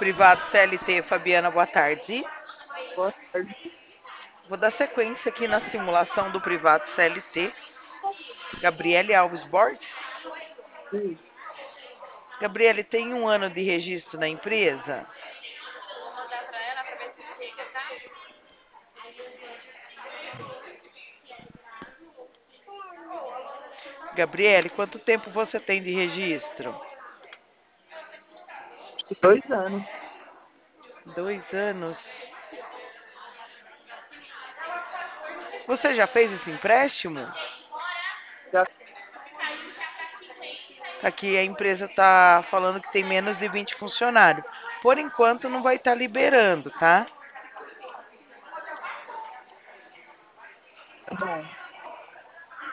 Privado CLT, Fabiana, boa tarde. Boa tarde. Vou dar sequência aqui na simulação do privado CLT. Gabriele Alves Borges. Sim, Gabriele, tem um ano de registro na empresa? Gabriele, quanto tempo você tem de registro? acho que 2 anos. 2 anos. Você já fez esse empréstimo? Já Aqui a empresa está falando que tem menos de 20 funcionários. Por enquanto não vai estar liberando, tá?